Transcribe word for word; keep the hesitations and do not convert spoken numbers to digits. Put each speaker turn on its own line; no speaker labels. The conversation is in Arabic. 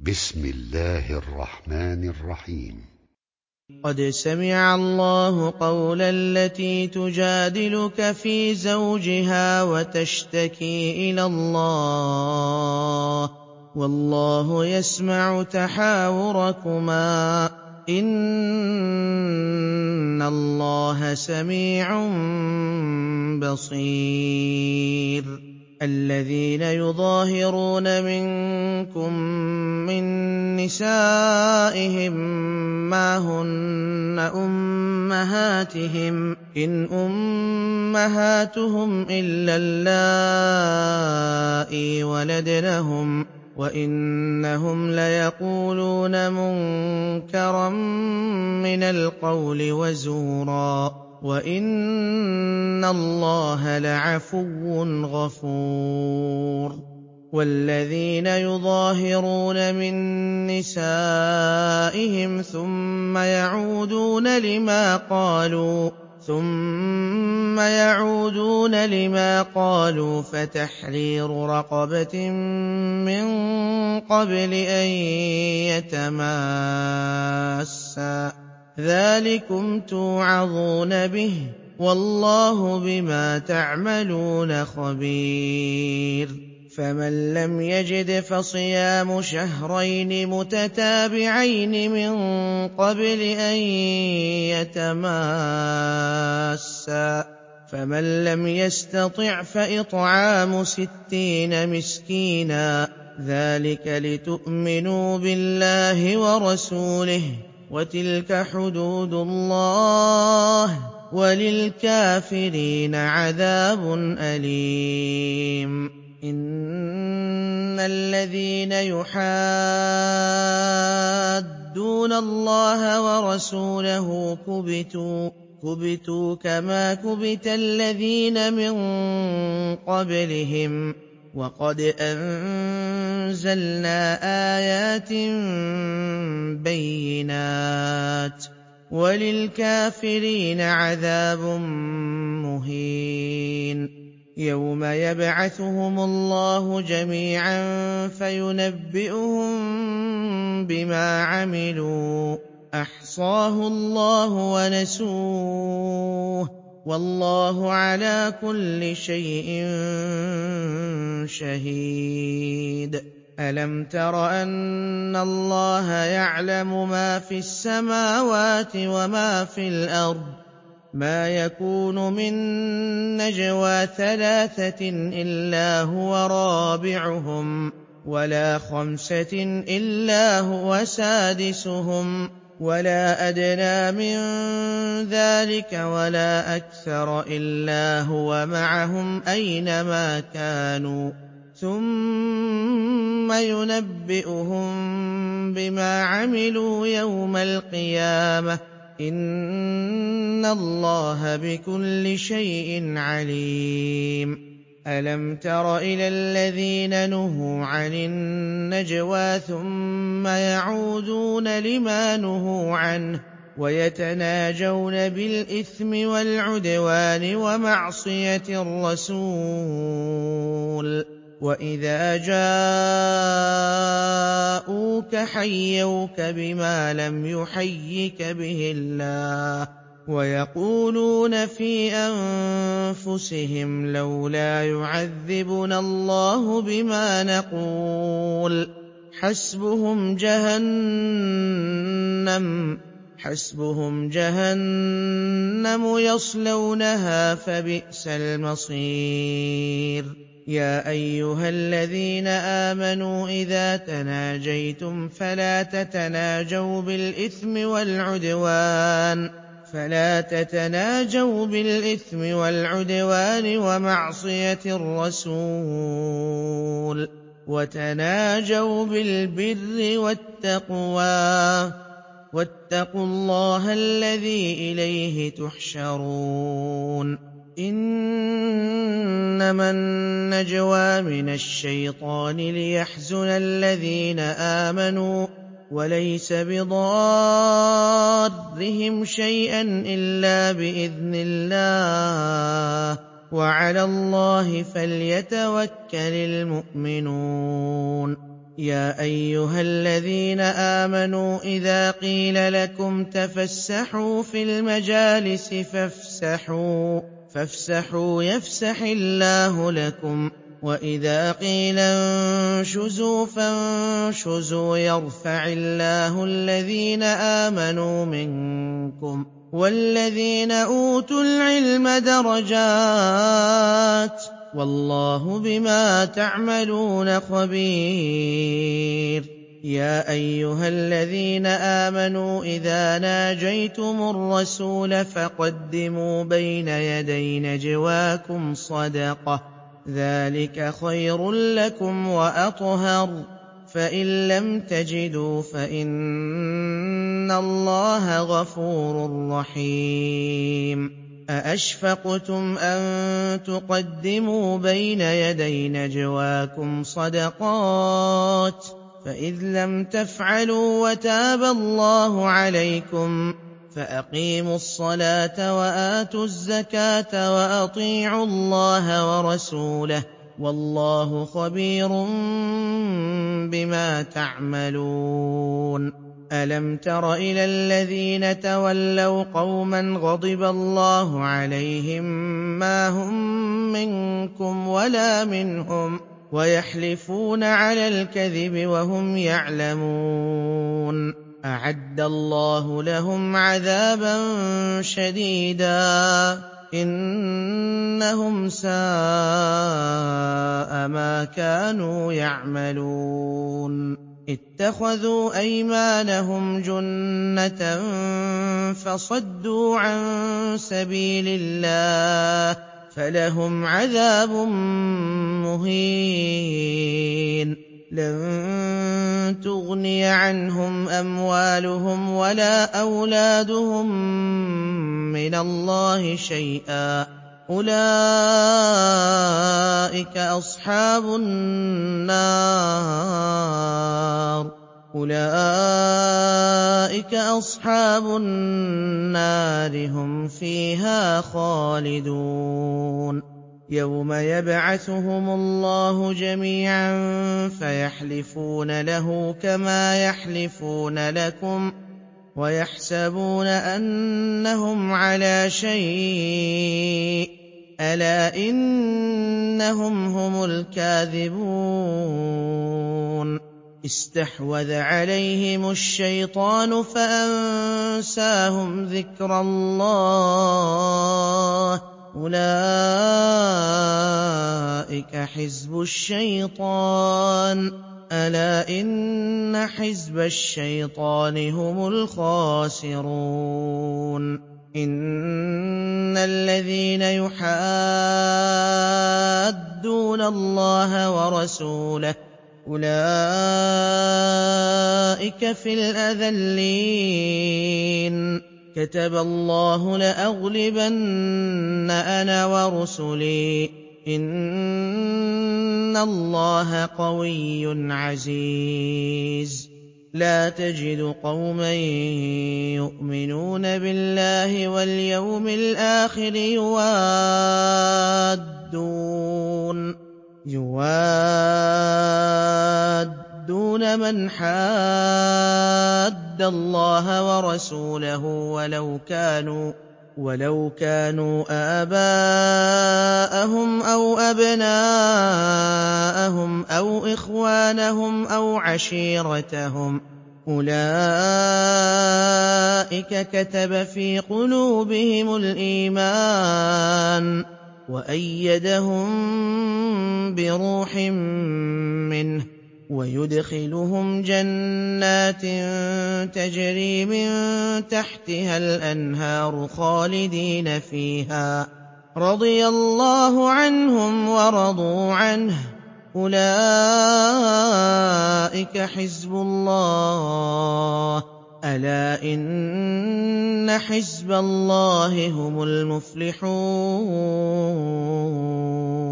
بسم الله الرحمن الرحيم.
قد سمع الله قول التي تجادلك في زوجها وتشتكي إلى الله والله يسمع تحاوركما إن الله سميع بصير. الذين يظاهرون منكم من نسائهم ما هن أمهاتهم إن أمهاتهم إلا اللائي ولدنهم وإنهم ليقولون منكرا من القول وزورا وإن الله لعفو غفور. والذين يظاهرون من نسائهم ثم يعودون لما قالوا ثم يعودون لما قالوا فتحرير رقبة من قبل أن يتماسا ذلكم توعظون به والله بما تعملون خبير. فمن لم يجد فصيام شهرين متتابعين من قبل أن يتماسا فمن لم يستطع فإطعام ستين مسكينا ذلك لتؤمنوا بالله ورسوله وتلك حدود الله وللكافرين عذاب أليم. إن الذين يحادون الله ورسوله كبتوا كبتوا كما كبت الذين من قبلهم وقد أنزلنا آيات بينات وللكافرين عذاب مهين. يوم يبعثهم الله جميعا فينبئهم بما عملوا أحصاه الله ونسوه والله على كل شيء شهيد. ألم تر أن الله يعلم ما في السماوات وما في الأرض ما يكون من نجوى ثلاثة إلا هو رابعهم ولا خمسة إلا هو سادسهم ولا أدنى من ذلك ولا أكثر إلا هو معهم أينما كانوا ثم ينبئهم بما عملوا يوم القيامة إن الله بكل شيء عليم. ألم تر إلى الذين نهوا عن النجوى ثم يعودون لما نهوا عنه ويتناجون بالإثم والعدوان ومعصية الرسول وإذا جاءوك حيوك بما لم يحيك به الله ويقولون في أنفسهم لولا يعذبنا الله بما نقول حسبهم جهنم حسبهم جهنم يصلونها فبئس المصير. يا أيها الذين آمنوا إذا تناجيتم فلا تتناجوا بالإثم والعدوان فلا تتناجوا بالإثم والعدوان ومعصية الرسول وتناجوا بالبر والتقوى واتقوا الله الذي إليه تحشرون. إنما النجوى من الشيطان ليحزن الذين آمنوا وليس بضارهم شيئا إلا بإذن الله وعلى الله فليتوكل المؤمنون. يَا أَيُّهَا الَّذِينَ آمَنُوا إِذَا قِيلَ لَكُمْ تَفَسَّحُوا فِي الْمَجَالِسِ فَافْسَحُوا فَافْسَحُوا يَفْسَحِ اللَّهُ لَكُمْ ۖ وَإِذَا قِيلَ انشُزُوا فَانشُزُوا يَرْفَعِ اللَّهُ الَّذِينَ آمَنُوا مِنكُمْ وَالَّذِينَ أُوتُوا الْعِلْمَ دَرَجَاتٍ ۚ وَاللَّهُ بِمَا تَعْمَلُونَ خَبِيرٌ. يَا أَيُّهَا الَّذِينَ آمَنُوا إِذَا نَاجَيْتُمُ الرَّسُولَ فَقَدِّمُوا بَيْنَ يَدَيْ نَجْوَاكُمْ صَدَقَةً ۚ ذَٰلِكَ خَيْرٌ لَّكُمْ وَأَطْهَرُ ۚ فَإِن لَّمْ تَجِدُوا فَإِنَّ اللَّهَ غَفُورٌ رَّحِيمٌ. أَأَشْفَقْتُمْ أَن تُقَدِّمُوا بَيْنَ يَدَيْ نَجْوَاكُمْ صَدَقَاتٍ ۚ فَإِذْ لَمْ تَفْعَلُوا وَتَابَ اللَّهُ عَلَيْكُمْ فَأَقِيمُوا الصَّلَاةَ وَآتُوا الزَّكَاةَ وَأَطِيعُوا اللَّهَ وَرَسُولَهُ ۚ وَاللَّهُ خَبِيرٌ بِمَا تَعْمَلُونَ. أَلَمْ تَرَ إِلَى الَّذِينَ تَوَلَّوْا قَوْمًا غَضِبَ اللَّهُ عَلَيْهِم مَّا هُم مِّنكُمْ وَلَا مِنْهُمْ وَيَحْلِفُونَ عَلَى الْكَذِبِ وَهُمْ يَعْلَمُونَ. أَعَدَّ اللَّهُ لَهُمْ عَذَابًا شَدِيدًا ۖ إِنَّهُمْ سَاءَ مَا كَانُوا يَعْمَلُونَ. اتَّخَذُوا أَيْمَانَهُمْ جُنَّةً فَصَدُّوا عَن سَبِيلِ اللَّهِ فَلَهُمْ عَذَابٌ مُّهِينٌ. لَّن تُغْنِيَ عَنْهُمْ أَمْوَالُهُمْ وَلَا أَوْلَادُهُم مِّنَ اللَّهِ شَيْئًا ۚ أُولَٰئِكَ أَصْحَابُ النَّارِ أُولَٰئِكَ أَصْحَابُ النَّارِ هُمْ فِيهَا خَالِدُونَ. يَوْمَ يَبْعَثُهُمُ اللَّهُ جَمِيعًا فَيَحْلِفُونَ لَهُ كَمَا يَحْلِفُونَ لَكُمْ وَيَحْسَبُونَ أَنَّهُمْ عَلَىٰ شَيْءٍ ۚ أَلَا إِنَّهُمْ هُمُ الْكَاذِبُونَ. اسْتَحْوَذَ عَلَيْهِمُ الشَّيْطَانُ فَأَنسَاهُمْ ذِكْرَ اللَّهِ ۚ أُولَٰئِكَ حِزْبُ الشَّيْطَانِ ۚ أَلَا إِنَّ حِزْبَ الشَّيْطَانِ هُمُ الْخَاسِرُونَ. إِنَّ الَّذِينَ يُحَادُّونَ اللَّهَ وَرَسُولَهُ أُولَٰئِكَ فِي الْأَذَلِّينَ. كَتَبَ اللَّهُ لَأَغْلِبَنَّ أَنَا وَرُسُلِي ۚ إِنَّ اللَّهَ قَوِيٌّ عَزِيزٌ. لَا تَجِدُ قَوْمًا يُؤْمِنُونَ بِاللَّهِ وَالْيَوْمِ الْآخِرِ يُوَادُّونَ يُوَادُّونَ مَنْ حَادَّ اللَّهَ وَرَسُولَهُ وَلَوْ كَانُوا وَلَوْ كَانُوا آبَاءَهُمْ أَوْ أَبْنَاءَهُمْ أَوْ إِخْوَانَهُمْ أَوْ عَشِيرَتَهُمْ ۚ أُولَٰئِكَ كَتَبَ فِي قُلُوبِهِمُ الْإِيمَانَ وَأَيَّدَهُم بِرُوحٍ مِّنْهُ وَيُدْخِلُهُمْ جَنَّاتٍ تَجْرِي مِن تَحْتِهَا الْأَنْهَارُ خَالِدِينَ فِيهَا ۚ رَضِيَ اللَّهُ عَنْهُمْ وَرَضُوا عَنْهُ ۚ أُولَٰئِكَ حِزْبُ اللَّهِ ۚ أَلَا إِنَّ حِزْبَ اللَّهِ هُمُ الْمُفْلِحُونَ.